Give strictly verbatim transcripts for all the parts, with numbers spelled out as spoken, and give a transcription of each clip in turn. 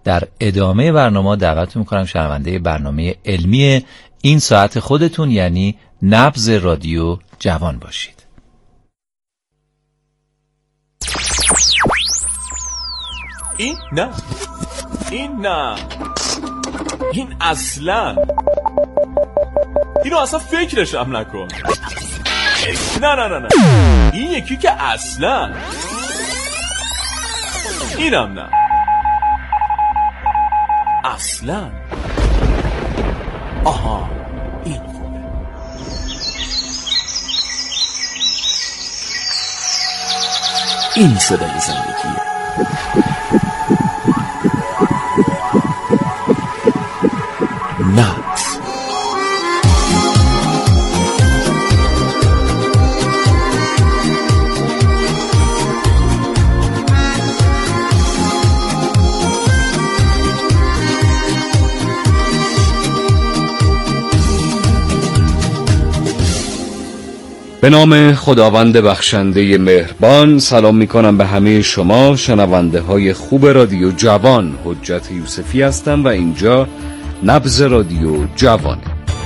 در ادامه برنامه دعوت میکنم شنونده برنامه علمی این ساعت خودتون یعنی نبض رادیو جوان باشید. این نه، این نه، این اصلا، اینو اصلا فکرش هم نکن. نه نه نه نه، این یکی که اصلا، اینم نه، اصلا. آها، این خوبه. این صدای زندگیه. نه به نام خداوند بخشنده مهربان. سلام میکنم به همه شما شنونده های خوب رادیو جوان. حجت یوسفی هستم و اینجا نبض رادیو جوانه.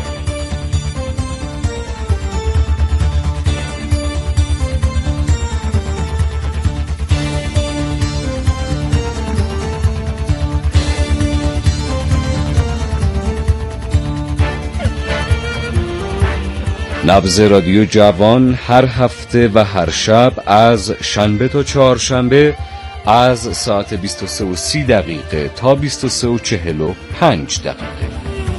نبض رادیو جوان هر هفته و هر شب از شنبه تا چهارشنبه از ساعت بیست و سه و سی دقیقه تا بیست و سه و چهل و پنج دقیقه.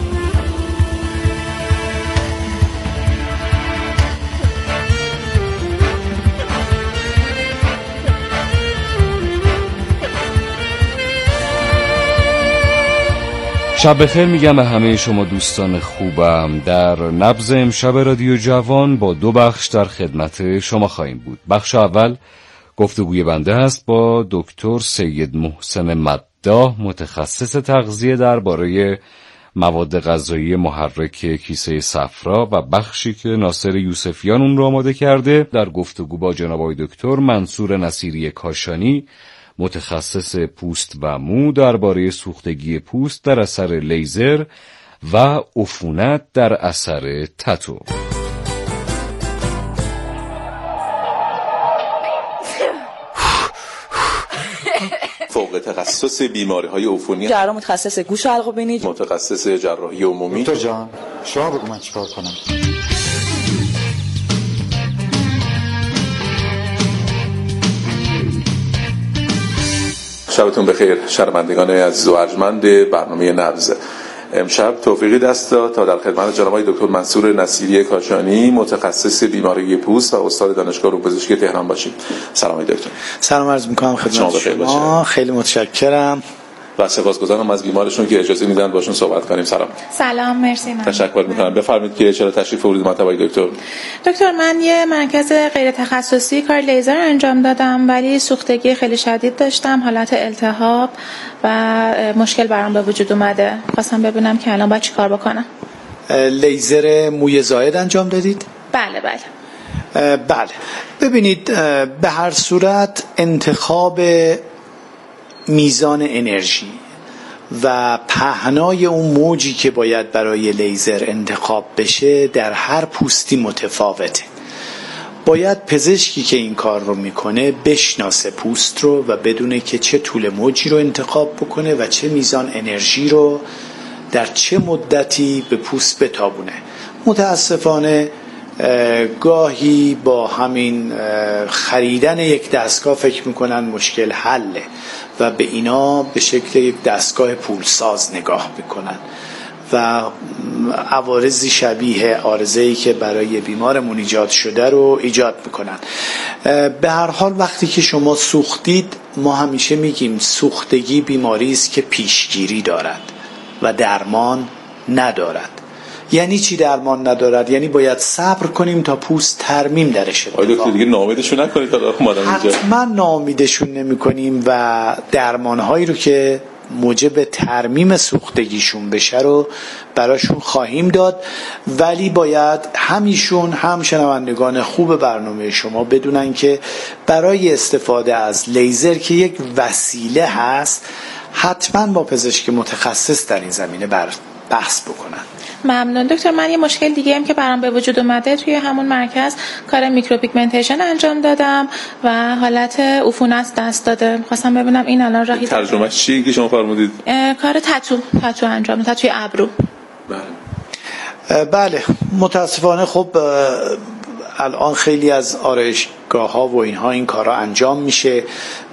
شب بخیر میگم به همه شما دوستان خوبم. در نبض امشب رادیو جوان با دو بخش در خدمت شما خواهیم بود. بخش اول گفتگوی بنده است با دکتر سید محسن مداح، متخصص تغذیه درباره مواد غذایی محرک کیسه صفرا، و بخشی که ناصر یوسفیان اون رو آماده کرده در گفتگو با جناب آقای دکتر منصور نصیری کاشانی، متخصص پوست و مو، درباره سوختگی پوست در اثر لیزر و عفونت در اثر تتو. فوق تخصص بیماری‌های عفونی، جراح متخصص گوش و حلق و بینی، متخصص جراحی عمومی. دکتر جان شما بگو من چیکار کنم؟ شبتون بخیر شنوندگان عزیز و ارجمند برنامه نبض. امشب توفیقی دست داد تا در خدمت جناب آقای دکتر منصور نصیری کاشانی، متخصص بیماری پوست و استاد دانشگاه روپزشکی تهران باشید. سلام دکتر. سلام عرض می‌کنم خدمت شما. شما خیلی متشکرم و سپاسگزارم از بیمارشون که اجازه میدن باشون صحبت کنیم. سلام. سلام، مرسی. من تشکر میکنم. بفرمایید که چرا تشریف آوردید مطلب آقای دکتر؟ دکتر من یه مرکز غیر تخصصی کار لیزر انجام دادم، ولی سوختگی خیلی شدید داشتم، حالت التهاب و مشکل برام به وجود اومده. خواستم ببینم که الان باید چیکار بکنم. لیزر موی زائد انجام دادید؟ بله بله. بله. ببینید به هر صورت انتخاب میزان انرژی و پهنای اون موجی که باید برای لیزر انتخاب بشه در هر پوستی متفاوته. باید پزشکی که این کار رو میکنه بشناسه پوست رو و بدونه که چه طول موجی رو انتخاب بکنه و چه میزان انرژی رو در چه مدتی به پوست بتابونه. متاسفانه گاهی با همین خریدن یک دستگاه فکر میکنن مشکل حله و به اینا به شکل یک دستگاه پولساز نگاه میکنن و عوارضی شبیه عارضه‌ای که برای بیمارمون ایجاد شده رو ایجاد میکنن. به هر حال وقتی که شما سوختید، ما همیشه میگیم سوختگی بیماری است که پیشگیری دارد و درمان ندارد. یعنی چی درمان ندارد؟ یعنی باید صبر کنیم تا پوست ترمیم درش اتفاق. آقای دکتر دیگه ناامیدشون نکنید تا اومدن اینجا. حتما ناامیدشون نمی‌کنیم و درمان‌هایی رو که موجب ترمیم سوختگیشون بشه رو براشون خواهیم داد، ولی باید همیشون هم شنوندگان خوب برنامه شما بدونن که برای استفاده از لیزر که یک وسیله هست، حتما با پزشک متخصص در این زمینه بر بحث بکنن. ممنون دکتر. من یه مشکل دیگه هم که برام به وجود اومده توی همون مرکز کار میکروپیگمنتیشن انجام دادم و حالت عفونت دست داده. خواستم ببینم این الان راهی ترجمه چیه که شما فرمودید؟ کار تتو تتو انجام دادم، تتوی ابرو. بله بله متاسفانه خب الان خیلی از آرایشگاه ها و اینها این کارا انجام میشه.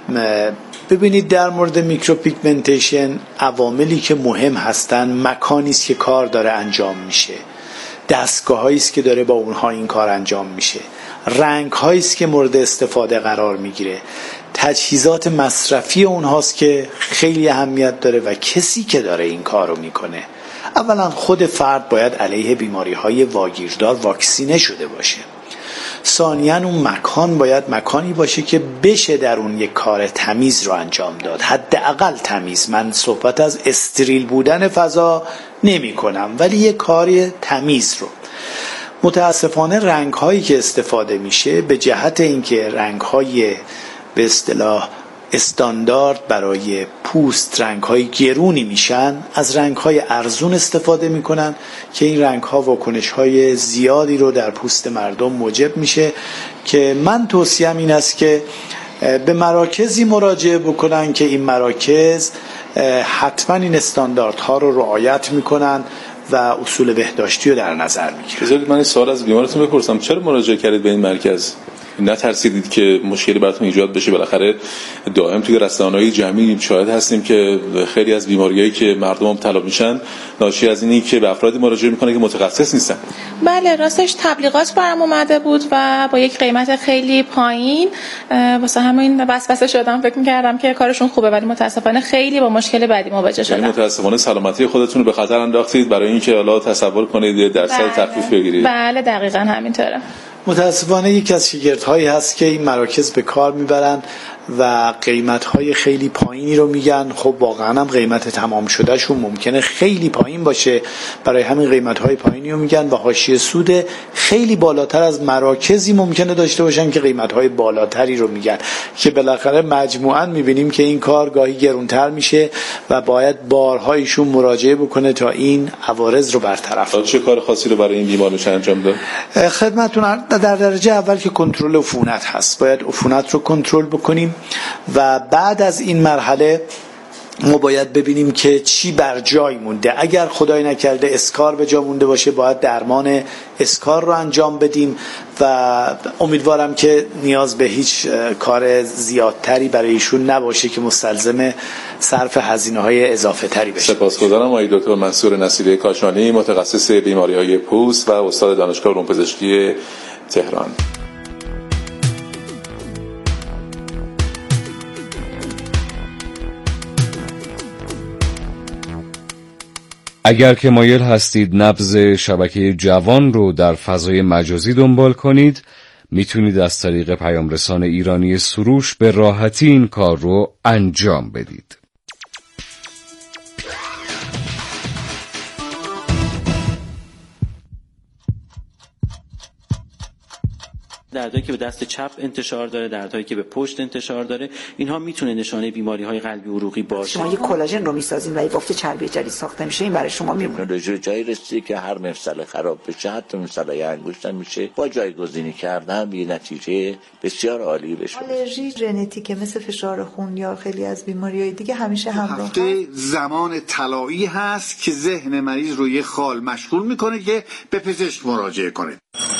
ببینید در مورد میکروپیگمنتیشن عواملی که مهم هستن مکانی است که کار داره انجام میشه، دستگاهایی است که داره با اونها این کار انجام میشه، رنگ‌هایی است که مورد استفاده قرار میگیره، تجهیزات مصرفی اونهاست که خیلی اهمیت داره و کسی که داره این کارو میکنه. اولا خود فرد باید علیه بیماری‌های واگیردار واکسینه شده باشه. ثانیاً اون مکان باید مکانی باشه که بشه در اون یک کار تمیز رو انجام داد، حداقل تمیز. من صحبت از استریل بودن فضا نمی کنم، ولی یک کاری تمیز رو. متاسفانه رنگ هایی که استفاده میشه به جهت اینکه رنگ های به اصطلاح استاندارد برای پوست رنگ های گرونی میشن، از رنگ های ارزون استفاده میکنن که این رنگ ها واکنش های زیادی رو در پوست مردم موجب میشه که من توصیهم این است که به مراکزی مراجعه بکنن که این مراکز حتما این استانداردها رو رعایت میکنن و اصول بهداشتی رو در نظر میگیرن. بذارید من این سوال از بیمارتون بپرسم، چرا مراجعه کردید به این مرکز؟ نترسیدید که مشکلی براتون ایجاد بشه؟ بالاخره دائم توی رسانه‌های جمعی شاهد هستیم که خیلی از بیماریایی که مردم مبتلا میشن ناشی از اینه که به افرادی مراجعه میکنه که متخصص نیستن. بله راستش تبلیغات برام اومده بود و با یک قیمت خیلی پایین، واسه همین وسوسه شدم، فکر می‌کردم که کارشون خوبه ولی متاسفانه خیلی با مشکل بعدی مواجه شدم. یعنی متاسفانه سلامتی خودتون رو به خطر انداختید برای اینکه حالا تصور کنید درصد تخفیف بگیرید. بله دقیقاً همینطوره. متاسفانه یک از شگردهایی هست که این مراکز به کار میبرن و قیمت‌های خیلی پایینی رو میگن. خب واقعا هم قیمت تمام شده شون ممکنه خیلی پایین باشه، برای همین قیمت‌های پایینی رو میگن و حاشیه سود خیلی بالاتر از مراکزی ممکنه داشته باشن که قیمت‌های بالاتری رو میگن، که بالاخره مجموعاً میبینیم که این کار گاهی گرونتر میشه و باید بارهایشون مراجعه بکنه تا این عوارض رو برطرف کنه. چه کار خاصی رو برای این بیمار میشه انجام داد؟ خدمتتون در درجه اول که کنترل عفونت هست، باید عفونت رو کنترل بکنیم و بعد از این مرحله ما باید ببینیم که چی بر جای مونده. اگر خدای نکرده اسکار به جا مونده باشه باید درمان اسکار رو انجام بدیم و امیدوارم که نیاز به هیچ کار زیادتری برای ایشون نباشه که مستلزم صرف هزینه‌های اضافه تری بشه. سپاسگزارم آقای دکتر منصور نصیری کاشانی، متخصص بیماری‌های پوست و استاد دانشگاه علوم پزشکی تهران. اگر که مایل هستید نبض شبکه جوان رو در فضای مجازی دنبال کنید، میتونید از طریق پیامرسان ایرانی سروش به راحتی این کار رو انجام بدید. دردهایی که به دست چپ انتشار داره، دردهایی که به پشت انتشار داره، اینها میتونه نشانه بیماری‌های قلبی عروقی باشه. شما یک کلاژن رو میسازین و یک بافت چربی جدید ساخته میشه، این برای شما میمونه. تکنولوژی جایی رسیده که هر مفصل خراب بشه، حتی مفصل انگشت هم میشه با جایگزینی کردن به نتیجه بسیار عالی بشه. آلرژی ژنتیک مثل فشار خون یا خیلی از بیماری‌های دیگه همیشه همراه هفته زمان طلایی هست که ذهن مریض رو یه خال مشغول میکنه که به پزشک مراجعه کنه.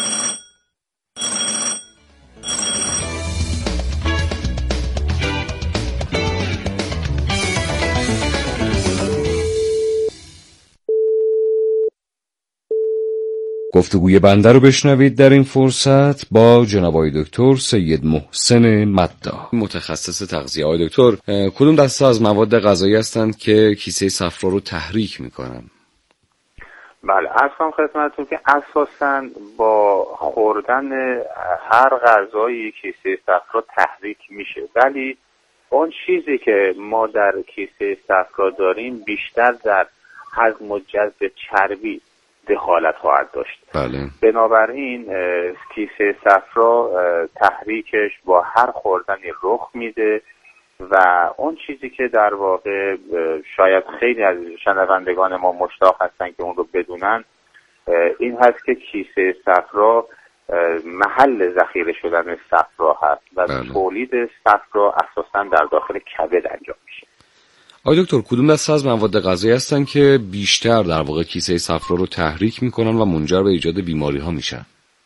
گفتگوی بنده رو بشنوید در این فرصت با جناب آقای دکتر سید محسن مداح، متخصص تغذیه. آقای دکتر، کدوم دسته از مواد غذایی هستند که کیسه صفرا رو تحریک میکنن؟ بله، عرض کنم خدمتتون که اساساً با خوردن هر غذایی کیسه صفرا تحریک میشه، ولی اون چیزی که ما در کیسه صفرا داریم بیشتر در هضم و جذب چربی دخالت خواهد داشت. بله. بنابراین کیسه صفرا تحریکش با هر خوردنی رخ میده و اون چیزی که در واقع شاید خیلی از شنوندگان ما مشتاق هستن که اون رو بدونن این هست که کیسه صفرا محل ذخیره شدن صفرا هست و بله. تولید صفرا اساساً در داخل کبد انجام میشه. آقای دکتر، کدوم دسته از مواد غذایی هستن که بیشتر در واقع کیسه صفرا رو تحریک میکنن و منجر به ایجاد بیماری ها میشن؟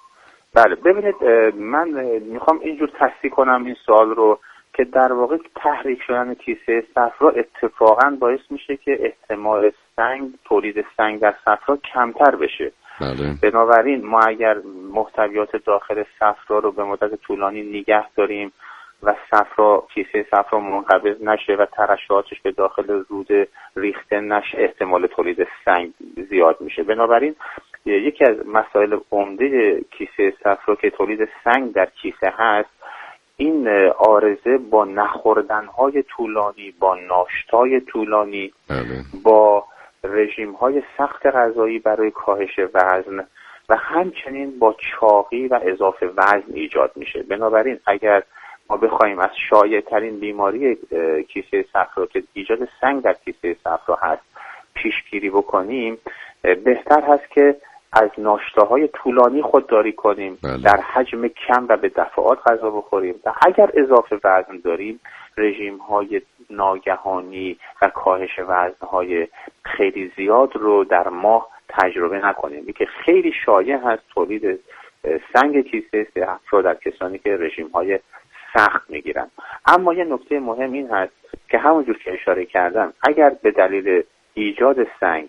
بله ببینید، من میخوام اینجور تصحیح کنم این سوال رو که در واقع تحریک شدن کیسه صفرا اتفاقا باعث میشه که احتمال سنگ تولید سنگ در صفرا کمتر بشه. بله. بنابراین ما اگر محتویات داخل صفرا رو به مدت طولانی نگه داریم و صفرا کیسه صفرا منقبض نشه و ترشحاتش به داخل رود ریخته نشه، احتمال تولید سنگ زیاد میشه. بنابراین یکی از مسائل عمده کیسه صفرا که تولید سنگ در کیسه هست، این عارضه با نخوردن‌های طولانی، با ناشتای طولانی، بله. با رژیم‌های سخت غذایی برای کاهش وزن و همچنین با چاقی و اضافه وزن ایجاد میشه. بنابراین اگر ما بخوایم از شایع‌ترین بیماری کیسه صفرا که ایجاد سنگ در کیسه صفرا هست پیشگیری بکنیم، بهتر هست که از ناشتاهای طولانی خودداری کنیم، بله. در حجم کم و به دفعات غذا بخوریم و اگر اضافه وزن داریم رژیم‌های ناگهانی و کاهش وزن‌های خیلی زیاد رو در ماه تجربه نکنیم. این که خیلی شایع هست تولید سنگ کیسه صفرا در کسانی که رژیم‌های سخت میگیرن. اما یه نکته مهم این هست که همونجور که اشاره کردم، اگر به دلیل ایجاد سنگ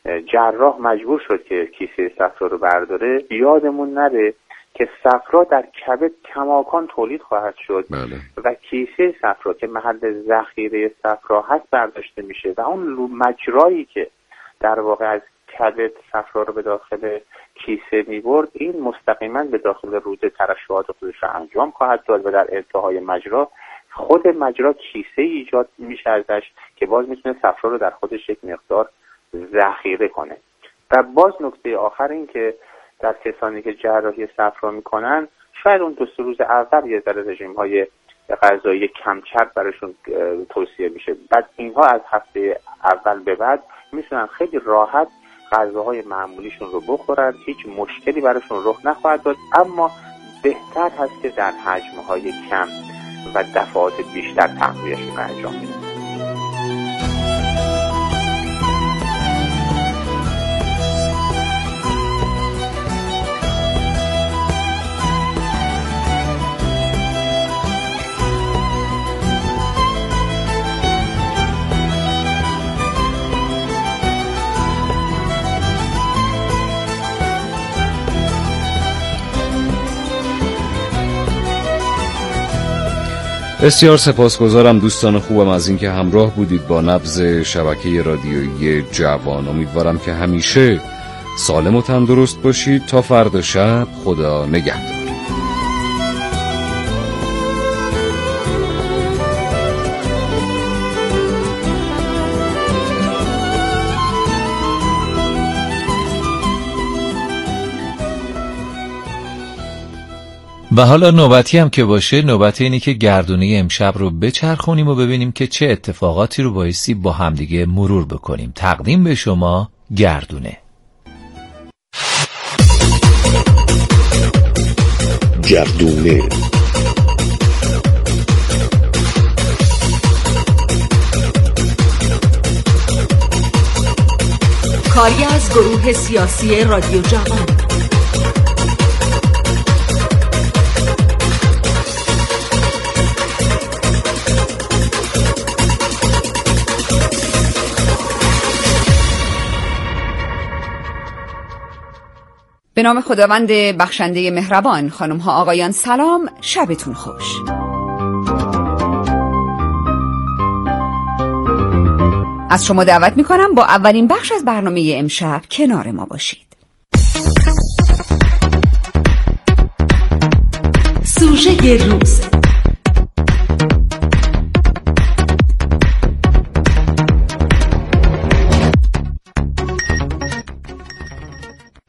جراح مجبور شد که کیسه صفرا رو برداره، یادمون نره که صفرا در کبد کماکان تولید خواهد شد. بله. و کیسه صفرا که محل ذخیره صفرا هست برداشته میشه و اون مجرایی که در واقع از کبد صفرا رو به داخل کیسه میبرد، این مستقیما به داخل رود ترشحات خودش رو انجام خواهد داد و در انتهای مجرا خود مجرا کیسه ایجاد میشه ازش که باز میتونه صفرا رو در خودش یک مقدار ذخیره کنه. و باز نکته آخر این که در کسانی که جراحی صفرا میکنن، شاید اون دو سه روز اول یه ذره رژیم‌های غذایی کم چرب براشون توصیه میشه. بعد اینها از هفته اول به بعد میتونن خیلی راحت غذاهای معمولیشون رو بخورن، هیچ مشکلی براشون رخ نخواهد داد، اما بهتر هست که در حجم‌های کم و دفعات بیشتر تغذیه‌شون رو انجام بدن. بسیار سپاسگزارم دوستان خوبم از اینکه همراه بودید با نبض شبکه رادیویی جوان. امیدوارم که همیشه سالم و تندرست باشید. تا فردا شب، خدا نگهدار. و حالا نوبتی هم که باشه، نوبت اینه که گردونه امشب رو بچرخونیم و ببینیم که چه اتفاقاتی رو بایستی با همدیگه مرور بکنیم. تقدیم به شما گردونه. گردونه کاری از گروه سیاسی رادیو جوان. به نام خداوند بخشنده مهربان. خانم ها آقایان سلام، شبتون خوش. از شما دعوت می کنم با اولین بخش از برنامه امشب کنار ما باشید. سوژه روز. امروز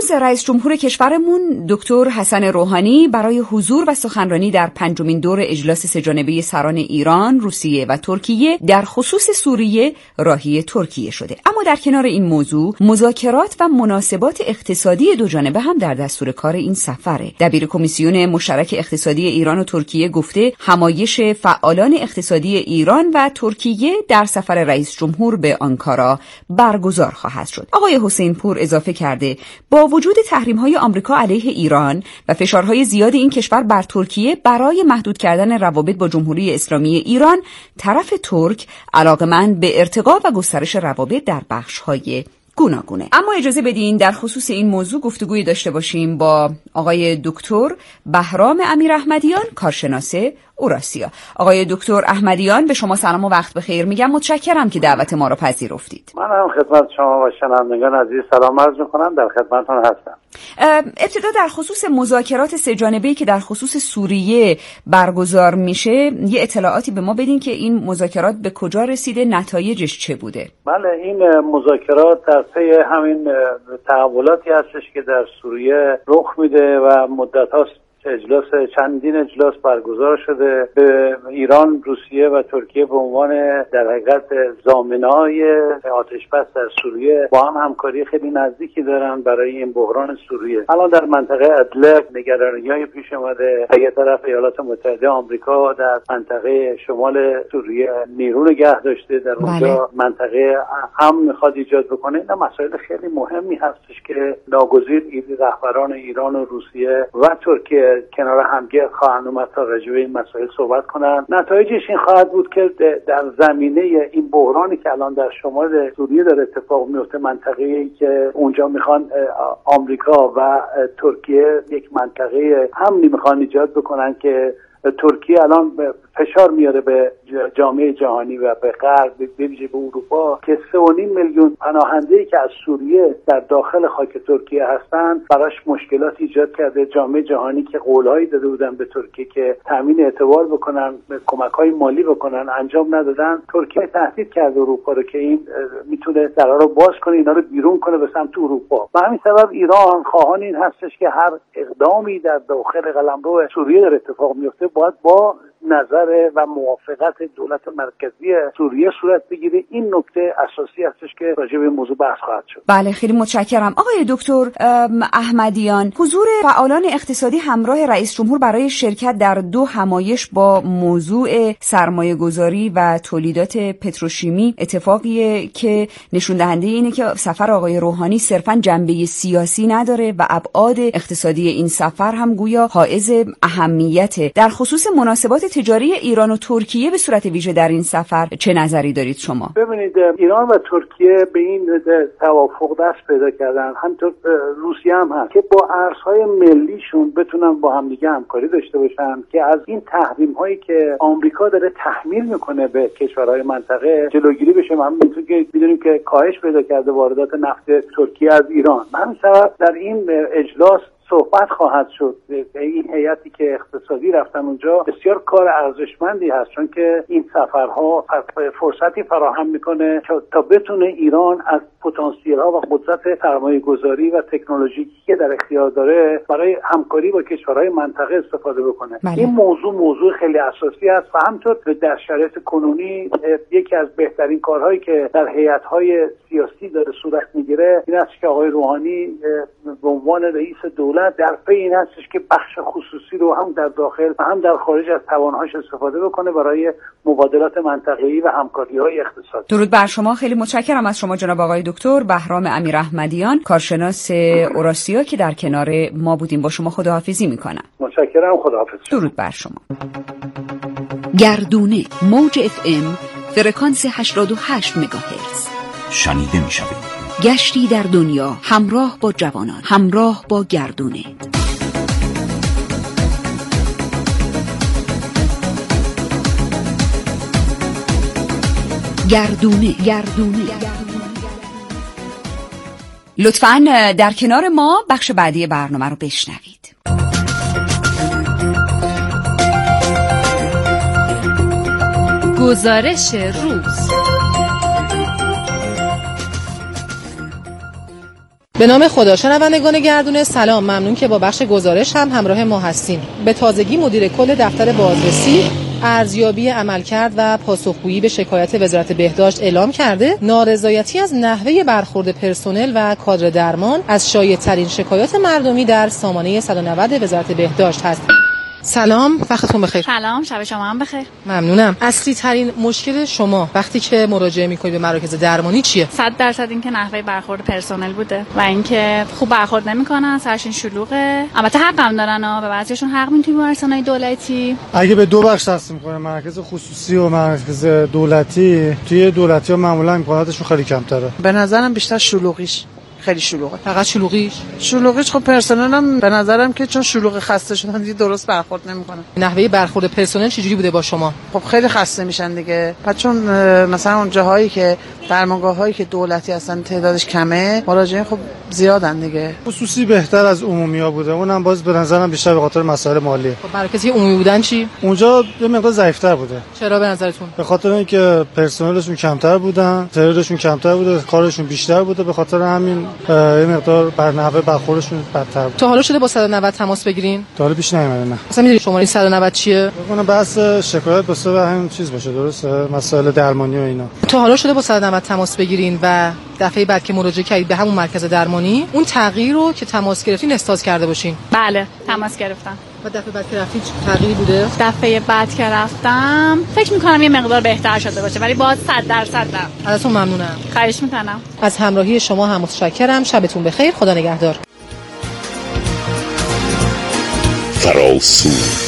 امروز رئیس جمهور کشورمون دکتر حسن روحانی برای حضور و سخنرانی در پنجمین دور اجلاس سه‌جانبه سران ایران، روسیه و ترکیه در خصوص سوریه راهی ترکیه شده. اما در کنار این موضوع مذاکرات و مناسبات اقتصادی دو جانبه هم در دستور کار این سفره. دبیر کمیسیون مشترک اقتصادی ایران و ترکیه گفته همایش فعالان اقتصادی ایران و ترکیه در سفر رئیس جمهور به آنکارا برگزار خواهد شد. آقای حسین پور اضافه کرده با وجود تحریم‌های آمریکا علیه ایران و فشارهای زیاد این کشور بر ترکیه برای محدود کردن روابط با جمهوری اسلامی ایران، طرف ترک علاقمند به ارتقا و گسترش روابط در بخش‌های گوناگونه. اما اجازه بدین در خصوص این موضوع گفتگوی داشته باشیم با آقای دکتر بهرام امیراحمدیان، کارشناس اوراسیا. آقای دکتر احمدیان، به شما سلام و وقت بخیر میگم. متشکرم که دعوت ما رو پذیرفتید. من هم خدمت شما و شنوندگان عزیز سلام عرض می‌کنم، در خدمتتون هستم. ابتدا در خصوص مذاکرات سه‌جانبه‌ای که در خصوص سوریه برگزار میشه یه اطلاعاتی به ما بدین که این مذاکرات به کجا رسیده، نتایجش چه بوده؟ بله، این مذاکرات در پی همین تحولاتی هستش که در سوریه رخ میده و مدت هاست اجلاس چندین اجلاس برگزار شده. به ایران، روسیه و ترکیه به عنوان در حقیقت ضامنه‌های آتش‌بس در سوریه با هم همکاری خیلی نزدیکی دارن برای این بحران سوریه. الان در منطقه ادلب نگرانی‌های پیش اومده. از یک طرف ایالات متحده آمریکا در منطقه شمال سوریه نیرو نگه داشته، در اونجا منطقه امن میخواد ایجاد بکنه. این مسائل خیلی مهمی هستش که ناگزیر رهبران ایران و روسیه و ترکیه کنار همگه خواهند اومد تا راجع به این مسائل صحبت کنن. نتایجش این خواهد بود که در زمینه این بحرانی که الان در شمال سوریه داره اتفاق میفته، منطقه‌ای که اونجا میخوان آمریکا و ترکیه یک منطقه امنی میخوان ایجاد بکنن که ترکیه الان فشار میاره به جامعه جهانی و به غرب، به ویژه به اروپا، که سه و نیم میلیون پناهنده‌ای که از سوریه در داخل خاک ترکیه هستن براش مشکلات ایجاد کرده. جامعه جهانی که قولهایی داده بودن به ترکیه که تامین اعتبار بکنن، کمک‌های مالی بکنن، انجام ندادن. ترکیه تهدید کرده اروپا رو که این میتونه درا رو باز کنه، اینا رو بیرون کنه به سمت اروپا. به همین سبب ایران خواهان این هستش که هر اقدامی در داخل قلمرو سوریه در اتفاق میفته باید با نظر و موافقت دولت مرکزی سوریه صورت بگیره. این نکته اساسی هستش که راجع به موضوع بحث خواهد شد. بله، خیلی متشکرم. آقای دکتر احمدیان، حضور فعالان اقتصادی همراه رئیس جمهور برای شرکت در دو همایش با موضوع سرمایه گذاری و تولیدات پتروشیمی اتفاقیه که نشون دهنده اینه که سفر آقای روحانی صرفاً جنبه سیاسی نداره و ابعاد اقتصادی این سفر هم گویا حائز اهمیته. در خصوص مناسبات تجاری ایران و ترکیه به صورت ویژه در این سفر چه نظری دارید شما؟ ببینید، ایران و ترکیه به این توافق دست پیدا کردن، همینطور روسیه هم هست که با ارزهای ملیشون بتونن با همدیگه همکاری داشته باشن که از این تحریم هایی که آمریکا داره تحمیل میکنه به کشورهای منطقه جلوگیری بشه. همونطور که میدونیم که کاهش پیدا کرده واردات نفت ترکیه از ایران. همین سبب در این اجلاس صحبت خواهد شد. این هیئتی که اقتصادی رفتن اونجا بسیار کار ارزشمندی هست، چون که این سفرها فرصتی فراهم میکنه تا بتونه ایران از پتانسیل ها و قدرت سرمایه گذاری و تکنولوژیکی که در اختیار داره برای همکاری با کشورهای منطقه استفاده بکنه. بله. این موضوع موضوع خیلی اساسی است و همطور در شرایط کنونی یکی از بهترین کارهایی که در هیئت‌های سیاسی داره صورت میگیره این است که آقای روحانی به عنوان رئیس دولت در پی این هستش که بخش خصوصی رو هم در داخل و هم در خارج از توانهاش استفاده بکنه برای مبادلات منطقه‌ای و همکاری‌های اقتصادی. درود بر شما. خیلی متشکرم از شما جناب آقای دکتر بهرام امیراحمدیان، کارشناس اوراسیا که در کنار ما بودیم. با شما خداحافظی میکنم. متشکرم. خداحافظ. درود بر شما. گردونه موج اف ام فرکانس هشتاد و هشت مگاهرتز شنیده میشوید. گشتی در دنیا همراه با جوانان، همراه با گردونه. گردونه گردونه لطفاً در کنار ما بخش بعدی برنامه رو بشنوید. گزارش روز. به نام خدا. شنوندگان گردونه سلام، ممنون که با بخش گزارش هم همراه ما هستیم. به تازگی مدیر کل دفتر بازرسی ارزیابی عملکرد و پاسخگویی به شکایت وزارت بهداشت اعلام کرده نارضایتی از نحوه برخورد پرسنل و کادر درمان از شایع‌ترین شکایات مردمی در سامانه صد و نود وزارت بهداشت هست. سلام، وقتتون بخیر. سلام، شب شما هم بخیر. ممنونم. اصلی ترین مشکل شما وقتی که مراجعه میکنید به مراکز درمانی چیه؟ صد درصد این که نحوه برخورد پرسنل بوده و اینکه خوب برخورد نمیکنن، سرشون شلوغه. البته حق هم دارن ها، به بعضیشون حق میدن توی بیمارستان‌های دولتی. اگه به دو بخش تقسیم کنه، مراکز خصوصی و مراکز دولتی، توی دولتی‌ها معمولا امکاناتشون خیلی کمتره. به نظرم بیشتر شلوغیش خیلی شلوغه. فقط شلوغیش؟ شلوغیش خب پرسنل هم به نظرم که چون شلوغ خسته شدن دیگه درست برخورد نمیکنه. نحوه برخورد پرسنل چجوری بوده با شما؟ خب خیلی خسته میشن دیگه. بعد چون مثلا اون جاهایی که درمانگاه‌هایی که دولتی هستن تعدادش کمه، مراجعین خب زیادن دیگه. خصوصی بهتر از عمومی‌ها بوده. اونم باز به نظرم بیشتر به خاطر مسائل مالیه. خب مراکزی عمومی بودن چی؟ اونجا یه مقدار ضعیف‌تر بوده. چرا به نظرتون؟ به خاطر اینکه پرسنلشون کمتر بودن، تعدادشون کمتر بوده، کارشون بیشتر بوده، به خاطر همین یه مقدار بر نحوه برخوردشون بدتر بود. تا حالا شده با صد و نود تماس بگیرین؟ تا حالا پیش نیومده نه. اصلا میدونی شماره صد و نود چیه؟ بگم بحث شکایت به سبب همین چیز باشه، درسته؟ مسائل درمانی و اینا. تا حالا شده با صد و نود تماس بگیرین و دفعه بعد که مراجعه کردید به همون مرکز درمانی اون تغییر رو که تماس گرفتین احساس کرده باشین؟ بله، تماس گرفتم. و دفعه بعد که رفتید تغییری بوده؟ دفعه بعد که رفتم فکر می‌کنم یه مقدار بهتر شده باشه، ولی باز صد درصد نه. ازتون ممنونم. خواهش می‌کنم. از همراهی شما هم متشکرم. شبتون بخیر. خدا نگهدار. فراسو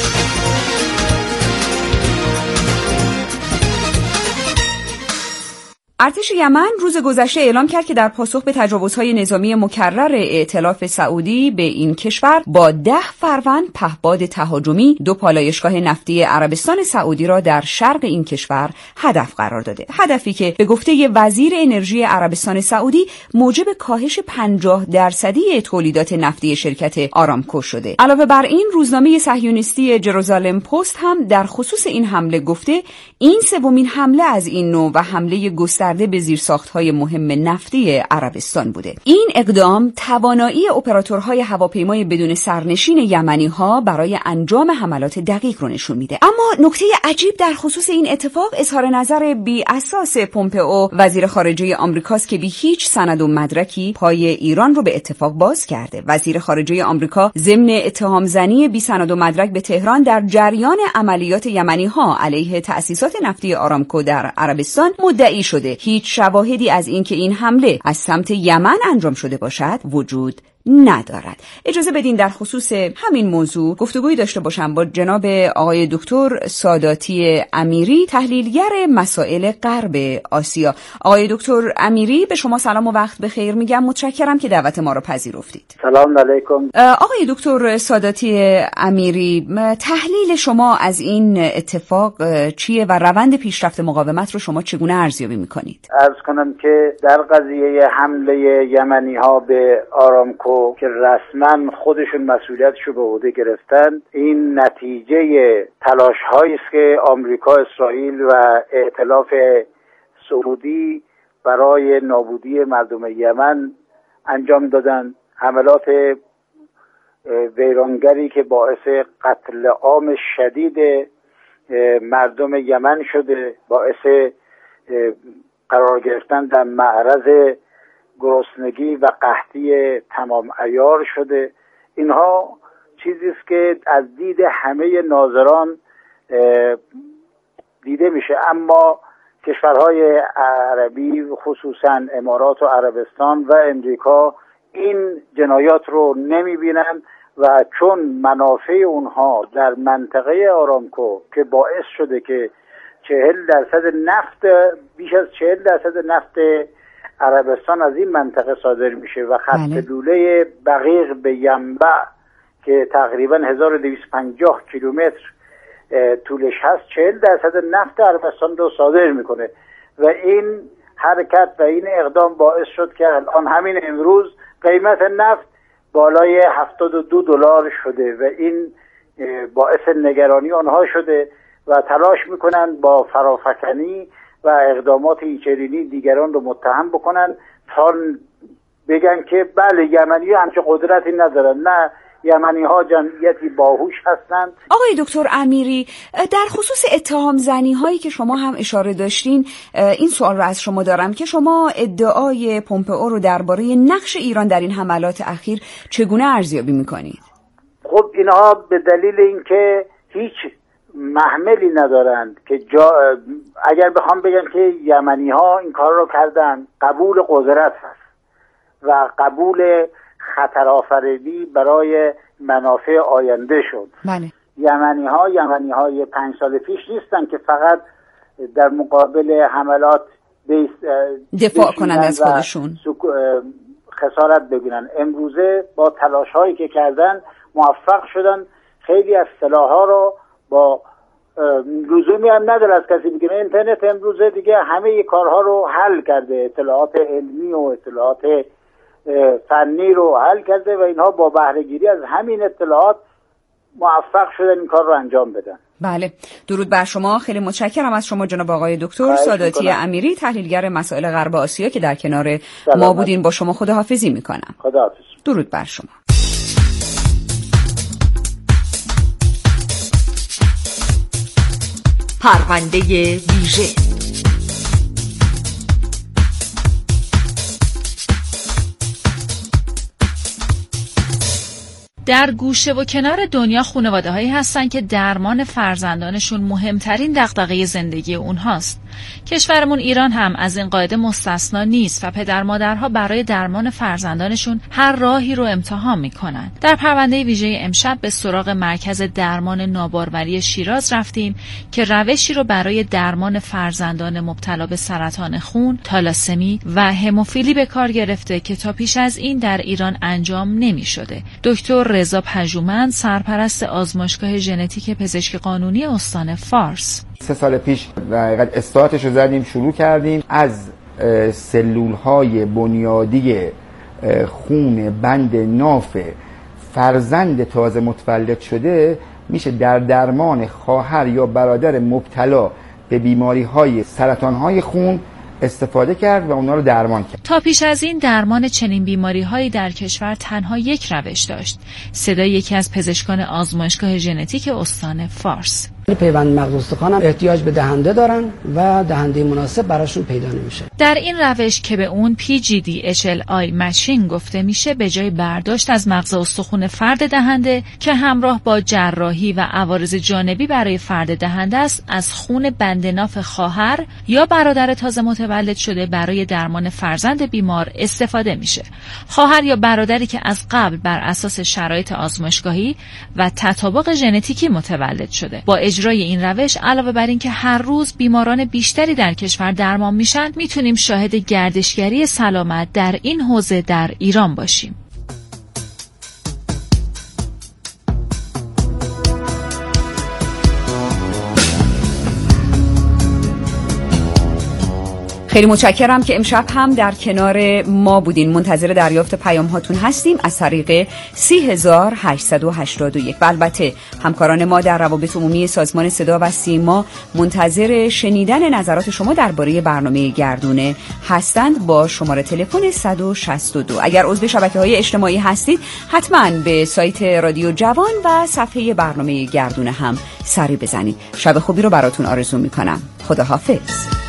ارتش یمن روز گذشته اعلام کرد که در پاسخ به تجاوزهای نظامی مکرر ائتلاف سعودی به این کشور با ده فروند پهپاد تهاجمی دو پالایشگاه نفتی عربستان سعودی را در شرق این کشور هدف قرار داده. هدفی که به گفته وزیر انرژی عربستان سعودی موجب کاهش پنجاه درصدی تولیدات نفتی شرکت آرامکو شده. علاوه بر این، روزنامه صهیونیستی جروزالم پست هم در خصوص این حمله گفته این سومین حمله از این نوع و حمله گسترده به زیرساخت‌های مهم نفتی عربستان بوده. این اقدام توانایی اپراتورهای هواپیمای بدون سرنشین یمنی‌ها برای انجام حملات دقیق رو نشون میده. اما نکته عجیب در خصوص این اتفاق اظهار نظر بی اساس پومپئو وزیر خارجه آمریکاست که بی هیچ سند و مدرکی پای ایران رو به اتفاق باز کرده. وزیر خارجه آمریکا ضمن اتهام زنی بی سند و مدرک به تهران در جریان عملیات یمنی‌ها علیه تأسیسات نفتی آرامکو در عربستان مدعی شده. هیچ شواهدی از اینکه این حمله از سمت یمن انجام شده باشد وجود ندارد. اجازه بدین در خصوص همین موضوع گفتگویی داشته باشم با جناب آقای دکتر ساداتی امیری، تحلیلگر مسائل غرب آسیا. آقای دکتر امیری، به شما سلام و وقت بخیر میگم. متشکرم که دعوت ما را پذیرفتید. سلام علیکم. آقای دکتر ساداتی امیری، تحلیل شما از این اتفاق چیه و روند پیشرفت مقاومت رو شما چگونه ارزیابی میکنید؟ عرض کنم که در قضیه حمله یمنی ها به آرامکو که رسما خودشون مسئولیتشو به عهده گرفتن، این نتیجه تلاش هایی است که آمریکا، اسرائیل و ائتلاف سعودی برای نابودی مردم یمن انجام دادن. حملات ویرانگری که باعث قتل عام شدید مردم یمن شده، باعث قرار گرفتن در معرض گرسنگی و قحطی تمام عیار شده. اینها چیزی است که از دید همه ناظران دیده میشه، اما کشورهای عربی خصوصا امارات و عربستان و امریکا این جنایات رو نمیبینن و چون منافع اونها در منطقه آرامکو که باعث شده که چهل درصد نفت بیش از چهل درصد نفت عربستان از این منطقه صادر میشه و خط لوله بقیق به ینبع که تقریبا هزار و دویست و پنجاه کیلومتر طولش هست چهل درصد نفت عربستان رو صادر میکنه و این حرکت و این اقدام باعث شد که الان همین امروز قیمت نفت بالای هفتاد و دو دلار شده و این باعث نگرانی آنها شده و تلاش میکنن با فرافکنی و اقدامات ایچرینی دیگران رو متهم بکنن تا بگن که بله یمنی همچه قدرتی ندارن. نه، یمنی ها جمعیتی باهوش هستند. آقای دکتر امیری، در خصوص اتهام زنی هایی که شما هم اشاره داشتین این سوال رو از شما دارم که شما ادعای پومپئو رو درباره نقش ایران در این حملات اخیر چگونه ارزیابی میکنید؟ خب اینها به دلیل اینکه هیچ محملی ندارند که جا اگر بخوام بگم که یمنی ها این کار رو کردن، قبول قدرت هست و قبول خطر آفرینی برای منافع آینده شد. بله. یمنی ها یمنی های پنج سال پیش نیستن که فقط در مقابل حملات دفاع کنند از خودشون، خسارت ببینن. امروزه با تلاش هایی که کردن موفق شدن خیلی از سلاح‌ها رو با لزومی هم نداره از کسی بگیره. اینترنت امروزه دیگه همه کارها رو حل کرده، اطلاعات علمی و اطلاعات فنی رو حل کرده و اینها با بهره گیری از همین اطلاعات موفق شدن این کار رو انجام بدن. بله، درود بر شما. خیلی متشکرم از شما جناب آقای دکتر ساداتی امیری، تحلیلگر مسائل غرب آسیا که در کنار سلامت. ما بودین. با شما خداحافظی میکنم. خداحافظ. درود بر شما. پرونده ویژه. در گوشه و کنار دنیا خانواده هایی هستن که درمان فرزندانشون مهمترین دغدغه زندگی اونهاست. کشورمون ایران هم از این قاعده مستثنا نیست و پدر مادرها برای درمان فرزندانشون هر راهی رو امتحان میکنن. در پرونده ویژه امشب به سراغ مرکز درمان ناباروری شیراز رفتیم که روشی رو برای درمان فرزندان مبتلا به سرطان خون، تالاسمی و هموفیلی به کار گرفته که تا پیش از این در ایران انجام نمیشده. دکتر رضا پژوهمند، سرپرست آزمایشگاه ژنتیک پزشکی قانونی استان فارس. سه سال پیش دقیقاً استارتش رو زدیم، شروع کردیم از سلول‌های بنیادی خون بند ناف فرزند تازه متولد شده میشه در درمان خواهر یا برادر مبتلا به بیماری‌های سرطان‌های خون استفاده کرد و اونا رو درمان کرد. تا پیش از این درمان چنین بیماری‌هایی در کشور تنها یک روش داشت. صدای یکی از پزشکان آزمایشگاه ژنتیک استان فارس. پیوند مغز استخوان هم احتیاج به دهنده دارن و دهنده مناسب براشون پیدا نمیشه. در این روش که به اون پی جی دی اچ ال آی مچینگ گفته میشه، به جای برداشت از مغز استخوان فرد دهنده که همراه با جراحی و عوارض جانبی برای فرد دهنده است، از خون بند ناف خواهر یا برادر تازه متولد شده برای درمان فرزند بیمار استفاده میشه. خواهر یا برادری که از قبل بر اساس شرایط آزمایشگاهی و تطابق ژنتیکی متولد شده. با اجرای این روش علاوه بر این که هر روز بیماران بیشتری در کشور درمان میشن، میتونیم شاهد گردشگری سلامت در این حوزه در ایران باشیم. خیلی متشکرم که امشب هم در کنار ما بودین. منتظر دریافت پیام هاتون هستیم از طریق سه هزار و هشتصد و هشتاد و یک. و البته همکاران ما در روابط عمومی سازمان صدا و سیما منتظر شنیدن نظرات شما درباره برنامه گردونه هستند با شماره تلفن صد و شصت و دو. اگر عضو شبکه‌های اجتماعی هستید حتما به سایت رادیو جوان و صفحه برنامه گردونه هم سری بزنید. شب خوبی رو براتون آرزو می‌کنم. خداحافظ.